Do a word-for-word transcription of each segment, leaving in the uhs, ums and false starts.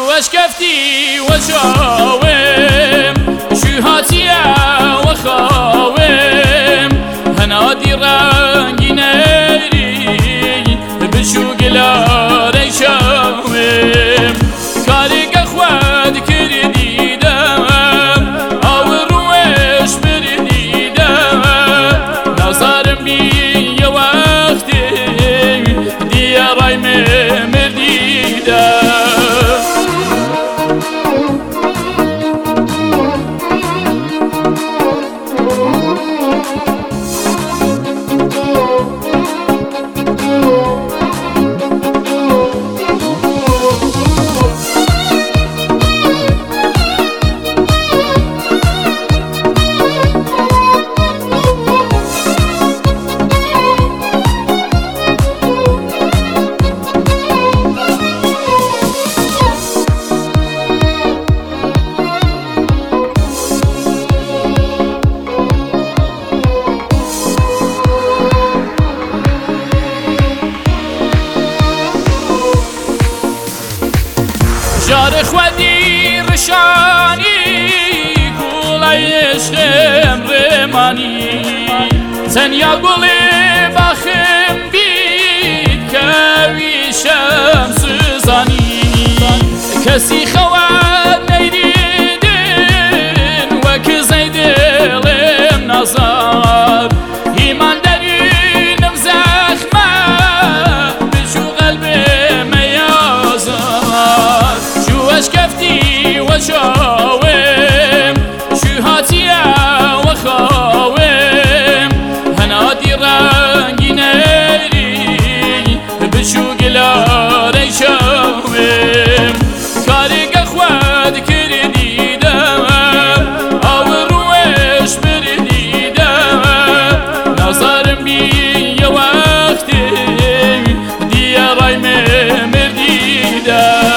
واشكفتي وشاوم شو هاتيا وخاوم هنادي رانجي ناري بشو قلاري شاوم كاريك اخواد كردي دام او روش بردي دام نصار بي يا وقتي دي راي مردي دام جار خودی رشانی گولای عشقم رمانی تنیا گولی بخم بید کویشم سوزانی کسی خواد نیدیدن وک زیدلم نزار ایمان درینم زخمه بشو قلبم یازار واشكفتي وشاوم شو هاتيا وخاوم هنادي رانجي ناري بشو قلاري شاوم كاريك اخواد كردي دام او روش بردي دام نصار بي يا وقتي دي راي مردي دام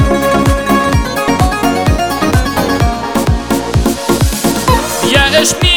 اش